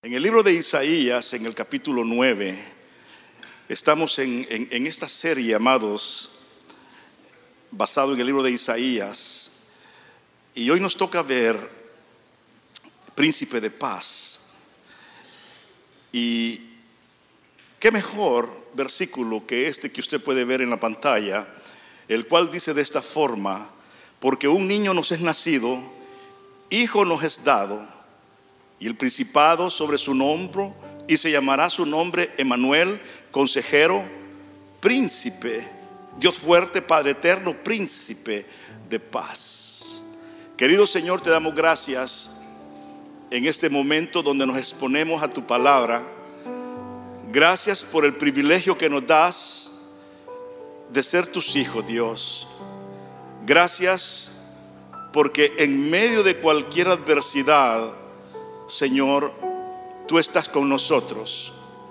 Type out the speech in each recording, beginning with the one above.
En el libro de Isaías, en el capítulo 9, estamos en esta serie, amados, basado en el libro de Isaías. Y hoy nos toca ver Príncipe de Paz. Y qué mejor versículo que este que usted puede ver en la pantalla, el cual dice de esta forma: porque un niño nos es nacido, hijo nos es dado, y el principado sobre su hombro, y se llamará su nombre Emmanuel, Consejero, Príncipe, Dios fuerte, Padre eterno, Príncipe de paz. Querido Señor, te damos gracias en este momento donde nos exponemos a tu palabra. Gracias por el privilegio que nos das de ser tus hijos, Dios. Gracias porque en medio de cualquier adversidad, Señor, tú estás con nosotros.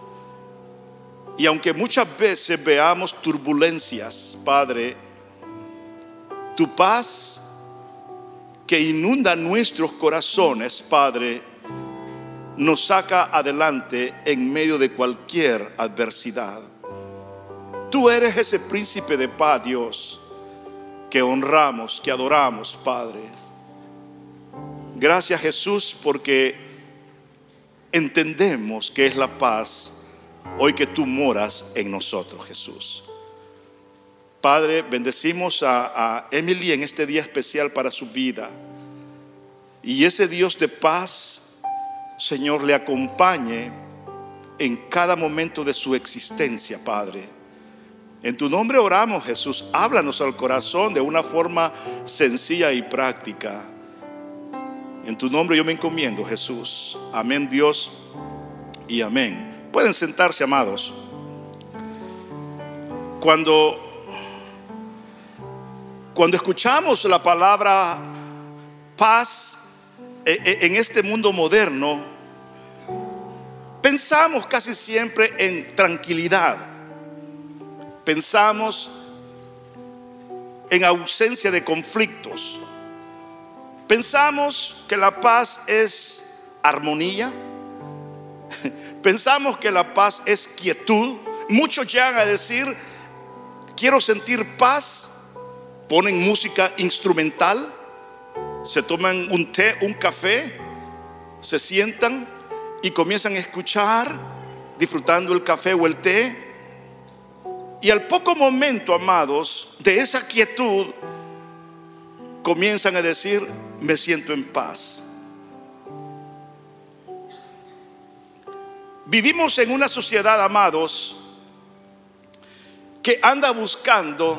Y aunque muchas veces veamos turbulencias, Padre, tu paz que inunda nuestros corazones, Padre, nos saca adelante en medio de cualquier adversidad. Tú eres ese príncipe de paz, Dios, que honramos, que adoramos, Padre. Gracias, Jesús, porque entendemos que es la paz hoy que tú moras en nosotros, Jesús. Padre, bendecimos a Emily en este día especial para su vida. Y ese Dios de paz, Señor, le acompañe en cada momento de su existencia, Padre. En tu nombre oramos, Jesús. Háblanos al corazón de una forma sencilla y práctica. En tu nombre yo me encomiendo, Jesús. Amén, Dios, y amén. Pueden sentarse, amados. Cuando escuchamos la palabra paz en este mundo moderno, pensamos casi siempre en tranquilidad. Pensamos en ausencia de conflictos. Pensamos que la paz es armonía. Pensamos que la paz es quietud. Muchos llegan a decir: quiero sentir paz. Ponen música instrumental, se toman un té, un café, se sientan y comienzan a escuchar, disfrutando el café o el té. Y al poco momento, amados, de esa quietud, comienzan a decir: me siento en paz. Vivimos en una sociedad, amados, que anda buscando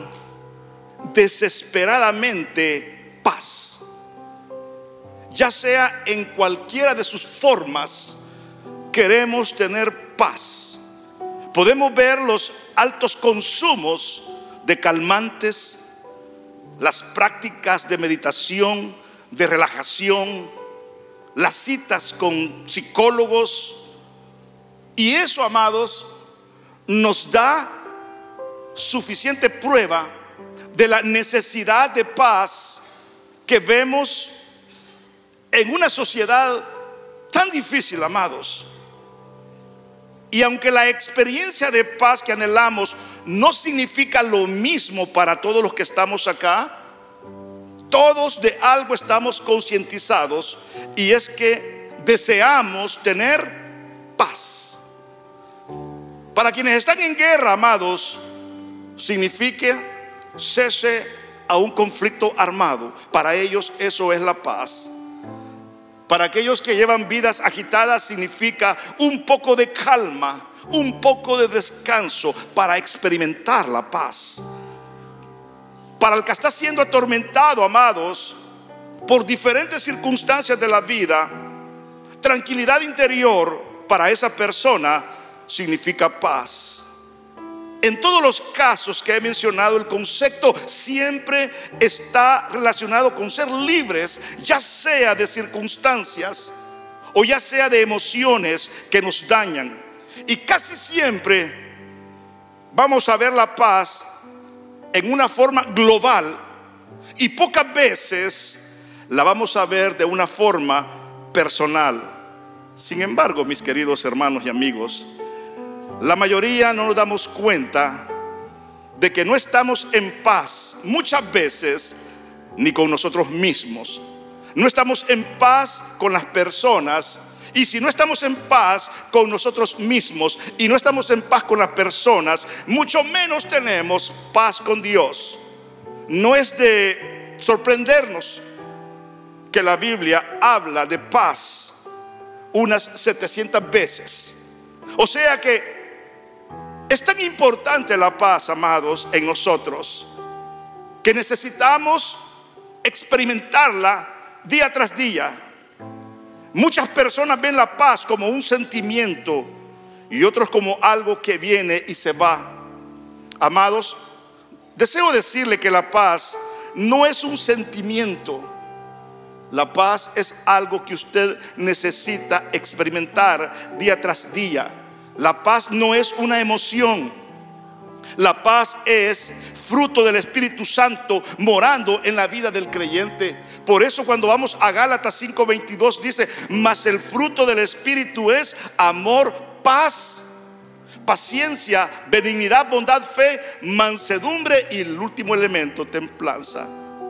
desesperadamente paz, ya sea en cualquiera de sus formas. Queremos tener paz. Podemos ver los altos consumos de calmantes, las prácticas de meditación, de relajación, las citas con psicólogos. Y eso, amados, nos da suficiente prueba de la necesidad de paz que vemos en una sociedad tan difícil, amados. Y aunque la experiencia de paz que anhelamos no significa lo mismo para todos los que estamos acá, todos de algo estamos concientizados, y es que deseamos tener paz. Para quienes están en guerra, amados, significa cese a un conflicto armado. Para ellos eso es la paz. Para aquellos que llevan vidas agitadas, significa un poco de calma, un poco de descanso para experimentar la paz. Para el que está siendo atormentado, amados, por diferentes circunstancias de la vida, tranquilidad interior para esa persona significa paz. En todos los casos que he mencionado, el concepto siempre está relacionado con ser libres, ya sea de circunstancias o ya sea de emociones que nos dañan. Y casi siempre vamos a ver la paz en una forma global, y pocas veces la vamos a ver de una forma personal. Sin embargo, mis queridos hermanos y amigos, la mayoría no nos damos cuenta de que no estamos en paz muchas veces ni con nosotros mismos. No estamos en paz con las personas. Y si no estamos en paz con nosotros mismos y no estamos en paz con las personas, mucho menos tenemos paz con Dios. No es de sorprendernos que la Biblia habla de paz unas 700 veces. O sea que es tan importante la paz, amados, en nosotros, que necesitamos experimentarla día tras día. Muchas personas ven la paz como un sentimiento y otros como algo que viene y se va. Amados, deseo decirle que la paz no es un sentimiento. La paz es algo que usted necesita experimentar día tras día. La paz no es una emoción. La paz es fruto del Espíritu Santo morando en la vida del creyente. Por eso cuando vamos a Gálatas 5:22 dice: mas el fruto del Espíritu es amor, paz, paciencia, benignidad, bondad, fe, mansedumbre y el último elemento, templanza.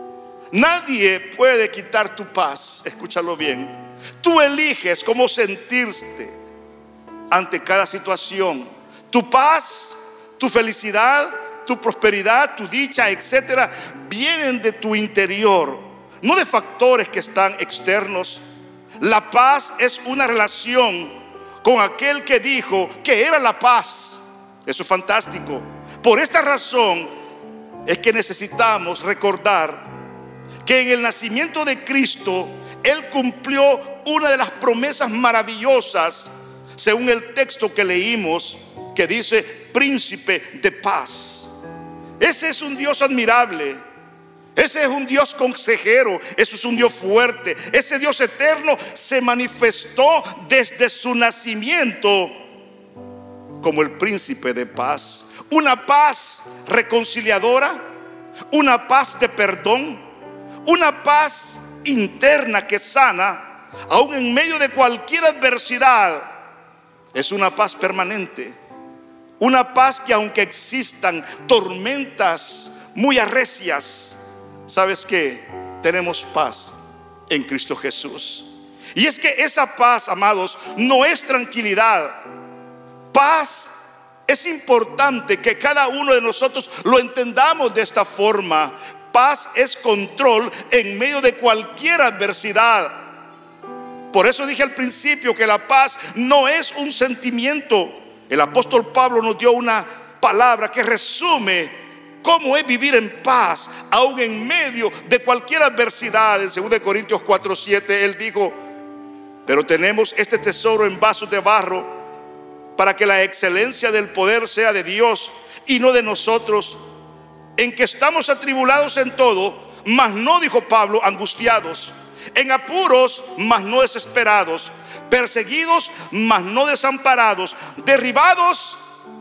Nadie puede quitar tu paz. Escúchalo bien. Tú eliges cómo sentirte ante cada situación. Tu paz, tu felicidad, tu prosperidad, tu dicha, etcétera, vienen de tu interior, no de factores que están externos. La paz es una relación con aquel que dijo que era la paz. Eso es fantástico. Por esta razón es que necesitamos recordar que en el nacimiento de Cristo Él cumplió una de las promesas maravillosas, según el texto que leímos, que dice príncipe de paz. Ese es un Dios admirable. Ese es un Dios consejero. Ese es un Dios fuerte. Ese Dios eterno se manifestó desde su nacimiento como el príncipe de paz. Una paz reconciliadora, una paz de perdón, una paz interna que sana, aún en medio de cualquier adversidad. Es una paz permanente, una paz que aunque existan tormentas muy arrecias, ¿sabes qué? Tenemos paz en Cristo Jesús. Y es que esa paz, amados, no es tranquilidad. Paz es importante que cada uno de nosotros lo entendamos de esta forma. Paz es control en medio de cualquier adversidad. Por eso dije al principio que la paz no es un sentimiento. El apóstol Pablo nos dio una palabra que resume cómo es vivir en paz, aún en medio de cualquier adversidad. En 2 Corintios 4:7 él dijo: pero tenemos este tesoro en vasos de barro, para que la excelencia del poder sea de Dios y no de nosotros, en que estamos atribulados en todo, mas no, dijo Pablo, angustiados, en apuros, mas no desesperados, perseguidos, mas no desamparados, derribados,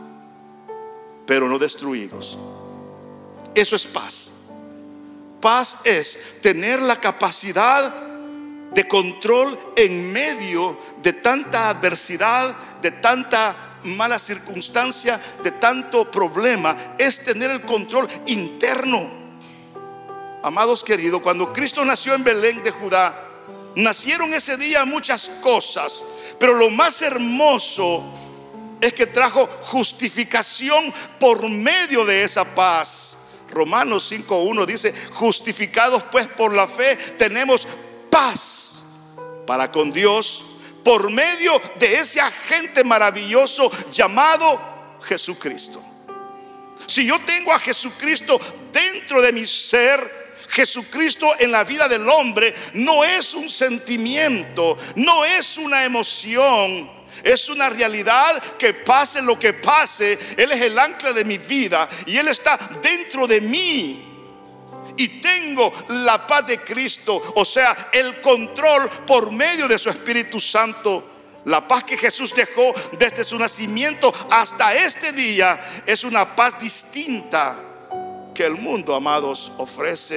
pero no destruidos. Eso es paz. Paz es tener la capacidad de control en medio de tanta adversidad, de tanta mala circunstancia, de tanto problema. Es tener el control interno. Amados queridos, cuando Cristo nació en Belén de Judá, nacieron ese día muchas cosas, pero lo más hermoso es que trajo justificación por medio de esa paz. Romanos 5:1 dice: justificados pues por la fe tenemos paz para con Dios por medio de ese agente maravilloso llamado Jesucristo. Si yo tengo a Jesucristo dentro de mi ser, Jesucristo en la vida del hombre no es un sentimiento, no es una emoción, es una realidad que pase lo que pase, Él es el ancla de mi vida y Él está dentro de mí. Y tengo la paz de Cristo, o sea, el control por medio de su Espíritu Santo. La paz que Jesús dejó desde su nacimiento hasta este día es una paz distinta que el mundo, amados, ofrece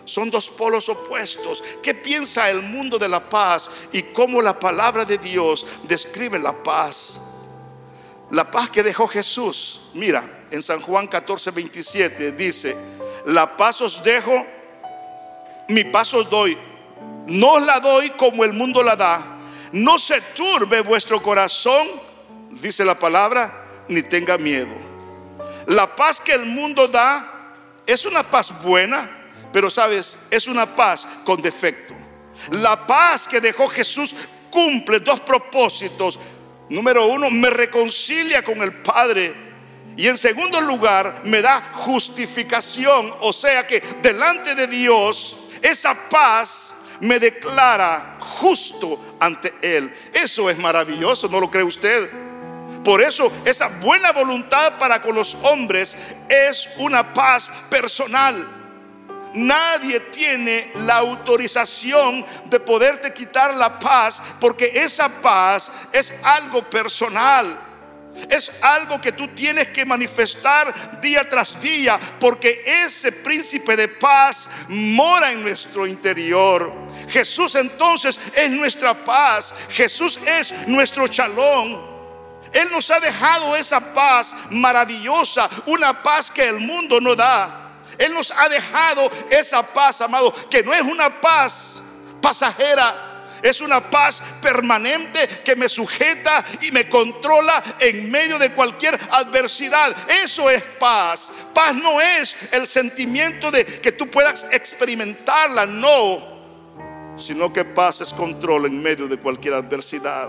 son dos polos opuestos. ¿Qué piensa el mundo de la paz y cómo la palabra de Dios describe la paz? La paz que dejó Jesús. Mira, en San Juan 14:27 dice: la paz os dejo, mi paz os doy. No os la doy como el mundo la da. No se turbe vuestro corazón, dice la palabra, ni tenga miedo. La paz que el mundo da es una paz buena, pero sabes, es una paz con defecto. La paz que dejó Jesús cumple dos propósitos. Número uno, me reconcilia con el Padre. Y en segundo lugar, me da justificación. O sea que delante de Dios, esa paz me declara justo ante Él. Eso es maravilloso, ¿no lo cree usted? Por eso esa buena voluntad para con los hombres es una paz personal. Nadie tiene la autorización de poderte quitar la paz, porque esa paz es algo personal. Es algo que tú tienes que manifestar día tras día, porque ese príncipe de paz mora en nuestro interior. Jesús entonces es nuestra paz. Jesús es nuestro shalom. Él nos ha dejado esa paz maravillosa, una paz que el mundo no da. Él nos ha dejado esa paz, amado, que no es una paz pasajera. Es una paz permanente que me sujeta y me controla en medio de cualquier adversidad. Eso es paz. Paz no es el sentimiento de que tú puedas experimentarla, no, sino que paz es control en medio de cualquier adversidad.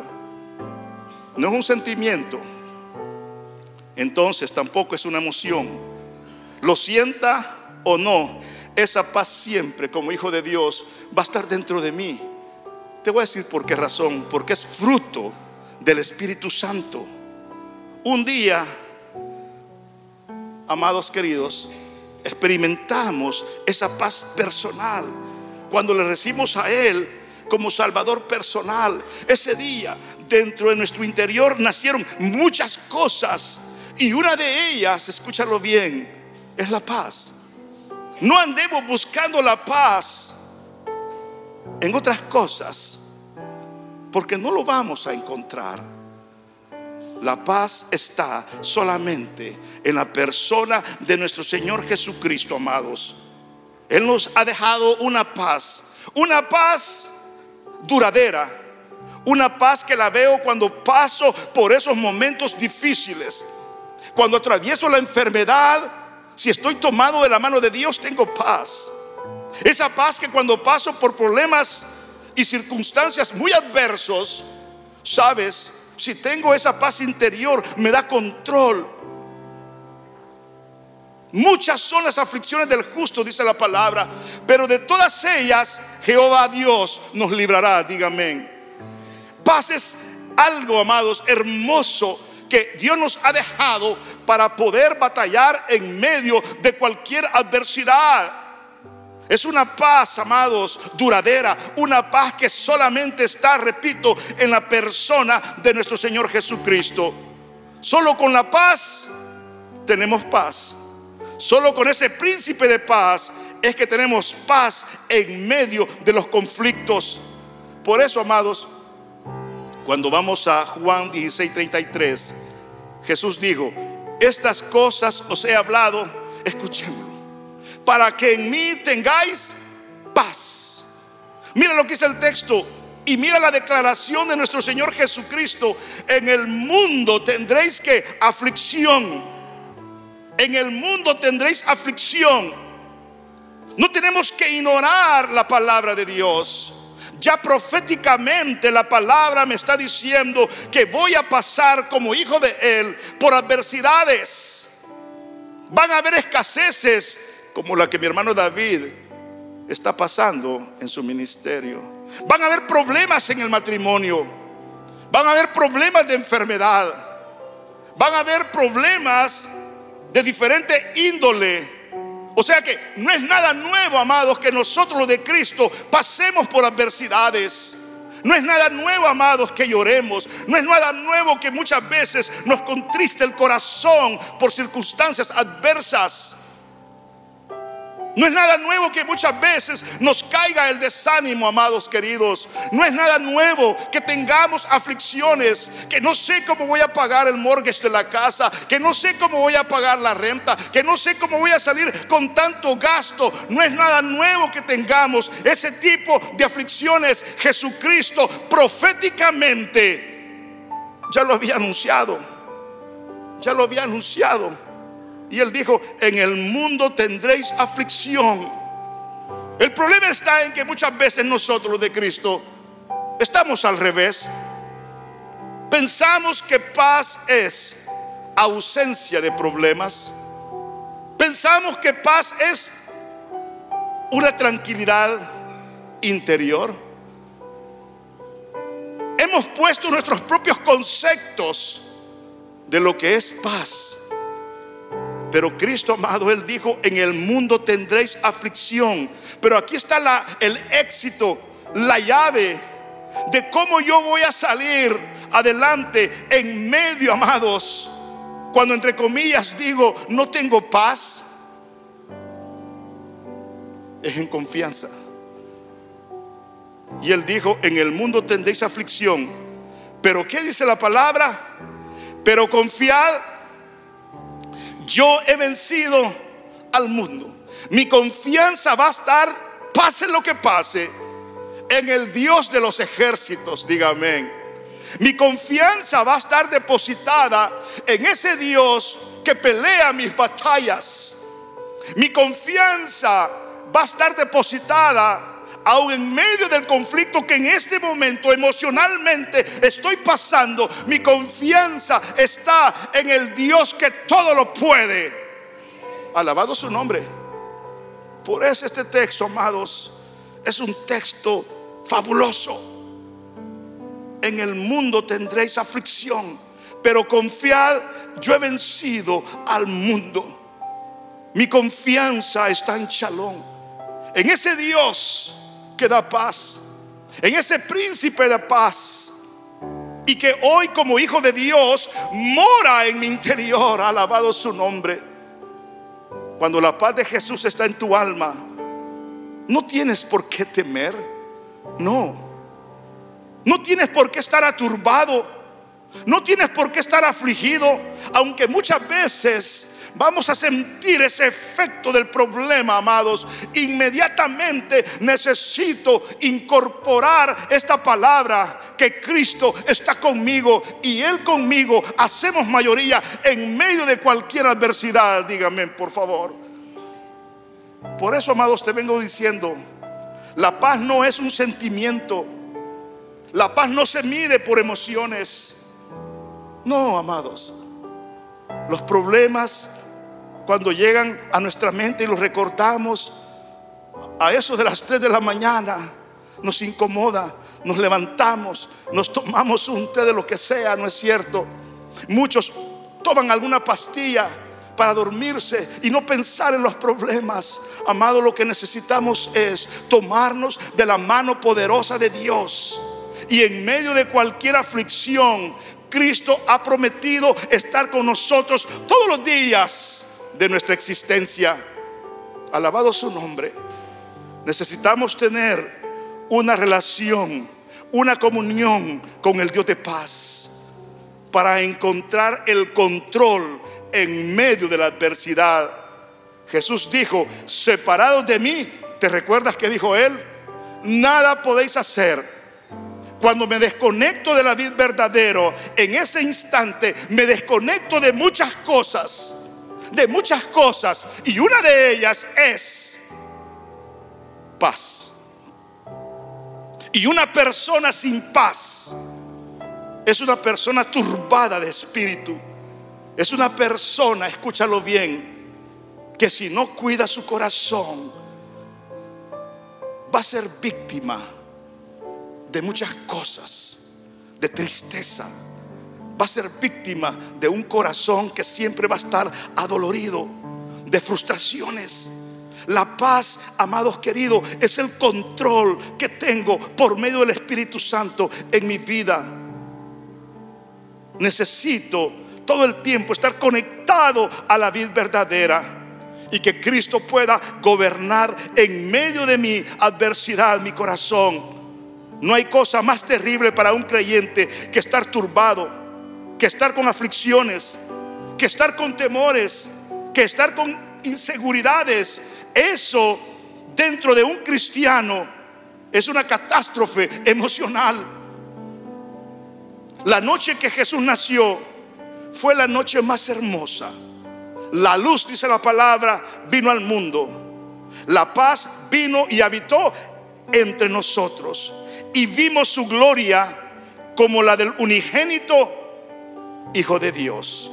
No es un sentimiento, entonces tampoco es una emoción. Lo sienta o no, esa paz siempre, como hijo de Dios, va a estar dentro de mí. Te voy a decir por qué razón. Porque es fruto del Espíritu Santo. Un día, amados queridos, experimentamos esa paz personal cuando le recibimos a Él como Salvador personal. Ese día, dentro de nuestro interior nacieron muchas cosas, y una de ellas, escúchalo bien, es la paz. No andemos buscando la paz en otras cosas, porque no lo vamos a encontrar. La paz está solamente en la persona de nuestro Señor Jesucristo, amados. Él nos ha dejado una paz duradera, una paz que la veo cuando paso por esos momentos difíciles, cuando atravieso la enfermedad. Si estoy tomado de la mano de Dios, tengo paz. Esa paz que cuando paso por problemas y circunstancias muy adversos, sabes, si tengo esa paz interior, me da control. Muchas son las aflicciones del justo, dice la palabra, pero de todas ellas Jehová Dios nos librará. Dígame. Paz es algo, amados, hermoso, que Dios nos ha dejado para poder batallar en medio de cualquier adversidad. Es una paz, amados, duradera, una paz que solamente está, repito, en la persona de nuestro Señor Jesucristo. Solo con la paz tenemos paz. Solo con ese príncipe de paz es que tenemos paz en medio de los conflictos. Por eso, amados, cuando vamos a Juan 16:33, Jesús dijo: estas cosas os he hablado, escuchémoslo, para que en mí tengáis paz. Mira lo que dice el texto y mira la declaración de nuestro Señor Jesucristo: en el mundo tendréis que aflicción. En el mundo tendréis aflicción. No tenemos que ignorar la palabra de Dios. Ya proféticamente la palabra me está diciendo que voy a pasar como hijo de Él por adversidades. Van a haber escaseces como la que mi hermano David está pasando en su ministerio. Van a haber problemas en el matrimonio. Van a haber problemas de enfermedad. Van a haber problemas de diferente índole. O sea que no es nada nuevo, amados, que nosotros los de Cristo pasemos por adversidades. No es nada nuevo, amados, que lloremos. No es nada nuevo que muchas veces nos contriste el corazón por circunstancias adversas. No es nada nuevo que muchas veces nos caiga el desánimo, amados queridos. No es nada nuevo que tengamos aflicciones, que no sé cómo voy a pagar el mortgage de la casa, que no sé cómo voy a pagar la renta, que no sé cómo voy a salir con tanto gasto. No es nada nuevo que tengamos ese tipo de aflicciones. Jesucristo proféticamente ya lo había anunciado. Ya lo había anunciado. Y Él dijo: en el mundo tendréis aflicción. El problema está en que muchas veces nosotros, los de Cristo, estamos al revés. Pensamos que paz es ausencia de problemas. Pensamos que paz es una tranquilidad interior. Hemos puesto nuestros propios conceptos de lo que es paz. Pero Cristo, amado, Él dijo: en el mundo tendréis aflicción. Pero aquí está el éxito, la llave de cómo yo voy a salir adelante en medio, amados, cuando entre comillas digo no tengo paz. Es en confianza. Y Él dijo: en el mundo tendréis aflicción. Pero ¿qué dice la palabra? Pero confiad, yo he vencido al mundo. Mi confianza va a estar, pase lo que pase, en el Dios de los ejércitos. Diga amén. Mi confianza va a estar depositada en ese Dios que pelea mis batallas. Mi confianza va a estar depositada aún en medio del conflicto que en este momento emocionalmente estoy pasando. Mi confianza está en el Dios que todo lo puede. Alabado su nombre. Por eso este texto, amados, es un texto fabuloso. En el mundo tendréis aflicción, pero confiad, yo he vencido al mundo. Mi confianza está en Shalom, en ese Dios que da paz, en ese príncipe de paz, y que hoy como hijo de Dios mora en mi interior. Alabado su nombre. Cuando la paz de Jesús está en tu alma, no tienes por qué temer. No tienes por qué estar aturbado, no tienes por qué estar afligido, aunque muchas veces vamos a sentir ese efecto del problema, amados. Inmediatamente necesito incorporar esta palabra, que Cristo está conmigo y Él conmigo hacemos mayoría en medio de cualquier adversidad. Dígame, por favor. Por eso, amados, te vengo diciendo, la paz no es un sentimiento. La paz no se mide por emociones. No, amados. Los problemas, cuando llegan a nuestra mente y los recordamos, a eso de las 3 de la mañana nos incomoda. Nos levantamos, nos tomamos un té de lo que sea, ¿no es cierto? Muchos toman alguna pastilla para dormirse y no pensar en los problemas. Amado, lo que necesitamos es tomarnos de la mano poderosa de Dios. Y en medio de cualquier aflicción, Cristo ha prometido estar con nosotros todos los días de nuestra existencia. Alabado su nombre. Necesitamos tener una relación, una comunión con el Dios de paz, para encontrar el control en medio de la adversidad. Jesús dijo: separados de mí, ¿te recuerdas que dijo Él? Nada podéis hacer. Cuando me desconecto de la vida verdadera, en ese instante me desconecto de muchas cosas. Y una de ellas es paz. Y una persona sin paz es una persona turbada de espíritu. Es una persona, escúchalo bien, que si no cuida su corazón, va a ser víctima de muchas cosas, de tristeza. Va a ser víctima de un corazón que siempre va a estar adolorido, de frustraciones. La paz, amados queridos, es el control que tengo por medio del Espíritu Santo en mi vida. Necesito todo el tiempo estar conectado a la vida verdadera. y que Cristo pueda gobernar en medio de mi adversidad, mi corazón. No hay cosa más terrible para un creyente que estar turbado, que estar con aflicciones, que estar con temores, que estar con inseguridades. Eso dentro de un cristiano es una catástrofe emocional. La noche que Jesús nació fue la noche más hermosa. La luz, dice la palabra, vino al mundo. La paz vino y habitó entre nosotros. Y vimos su gloria como la del unigénito Hijo de Dios.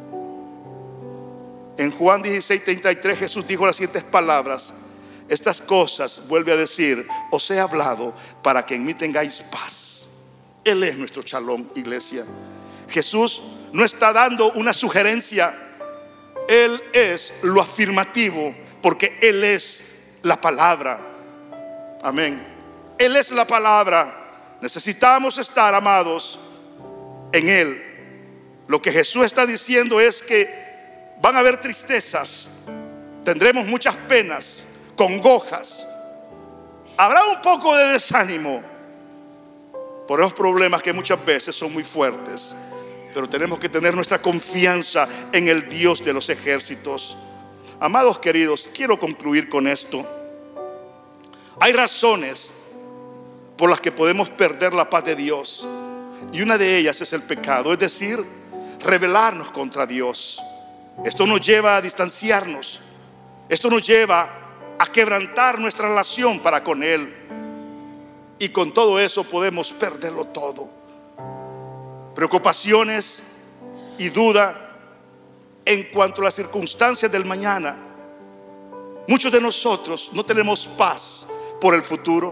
En Juan 16:33 Jesús dijo las siguientes palabras: estas cosas, vuelve a decir, os he hablado para que en mí tengáis paz. Él es nuestro Shalom, iglesia. Jesús no está dando una sugerencia, Él es lo afirmativo, porque Él es la palabra. Amén. Él es la palabra. Necesitamos estar, amados, en Él. Lo que Jesús está diciendo es que van a haber tristezas, tendremos muchas penas, congojas, habrá un poco de desánimo por esos problemas que muchas veces son muy fuertes. Pero tenemos que tener nuestra confianza en el Dios de los ejércitos. Amados queridos, quiero concluir con esto. Hay razones por las que podemos perder la paz de Dios, y una de ellas es el pecado, es decir, rebelarnos contra Dios. Esto nos lleva a distanciarnos, esto nos lleva a quebrantar nuestra relación para con Él, y con todo eso podemos perderlo todo. Preocupaciones y duda en cuanto a las circunstancias del mañana. Muchos de nosotros no tenemos paz por el futuro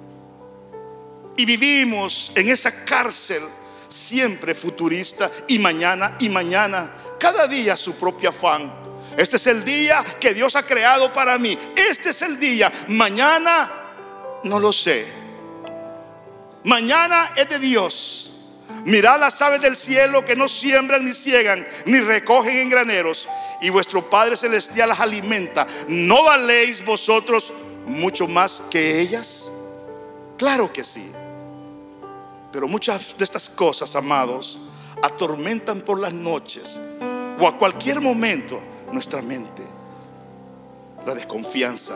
y vivimos en esa cárcel siempre futurista, y mañana, cada día su propio afán. Este es el día que Dios ha creado para mí, este es el día. Mañana no lo sé, mañana es de Dios. Mirad las aves del cielo, que no siembran ni ciegan ni recogen en graneros, y vuestro Padre celestial las alimenta. ¿No valéis vosotros mucho más que ellas? Claro que sí. Pero muchas de estas cosas, amados, atormentan por las noches o a cualquier momento nuestra mente. La desconfianza.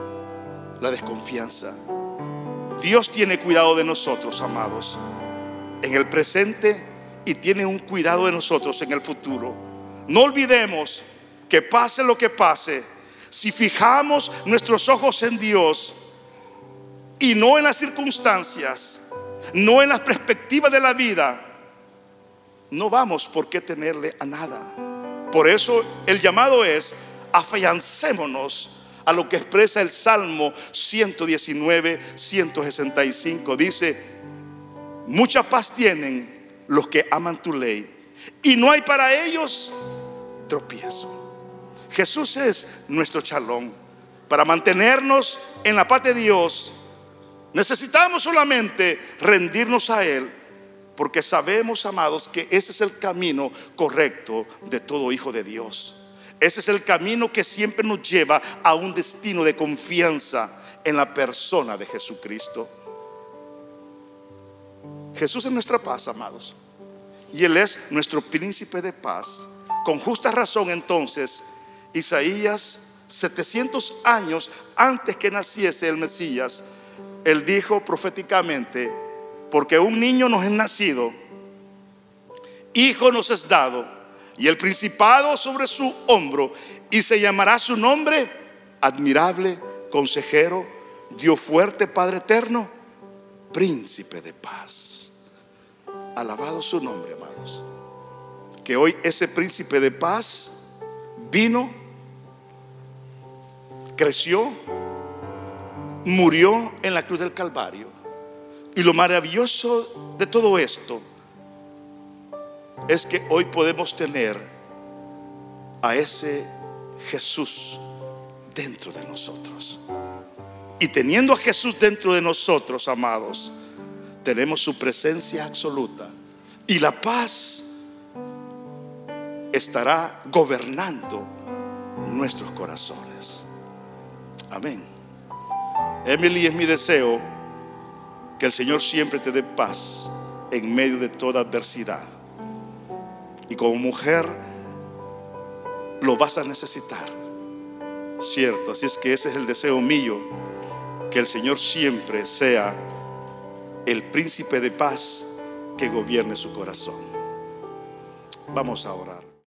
Dios tiene cuidado de nosotros, amados, en el presente, y tiene un cuidado de nosotros en el futuro. No olvidemos que pase lo que pase, si fijamos nuestros ojos en Dios y no en las circunstancias, no en las perspectivas de la vida, no vamos por qué tenerle a nada. Por eso el llamado es: afiancémonos a lo que expresa el Salmo 119, 165. Dice: mucha paz tienen los que aman tu ley, y no hay para ellos tropiezo. Jesús es nuestro Shalom. Para mantenernos en la paz de Dios, necesitamos solamente rendirnos a Él, porque sabemos, amados, que ese es el camino correcto de todo hijo de Dios. Ese es el camino que siempre nos lleva a un destino de confianza en la persona de Jesucristo. Jesús es nuestra paz, amados, y Él es nuestro príncipe de paz. Con justa razón, entonces, Isaías, 700 años antes que naciese el Mesías, Él dijo proféticamente: porque un niño nos es nacido, hijo nos es dado, y el principado sobre su hombro, y se llamará su nombre Admirable, Consejero, Dios fuerte, Padre eterno, Príncipe de paz. Alabado su nombre, amados. Que hoy ese príncipe de paz vino, creció, murió en la cruz del Calvario. Y lo maravilloso de todo esto es que hoy podemos tener a ese Jesús dentro de nosotros. Y teniendo a Jesús dentro de nosotros, amados, tenemos su presencia absoluta, y la paz estará gobernando nuestros corazones. Amén. Emily, es mi deseo que el Señor siempre te dé paz en medio de toda adversidad. Y como mujer lo vas a necesitar, cierto. Así es que ese es el deseo mío, que el Señor siempre sea el príncipe de paz que gobierne su corazón. Vamos a orar.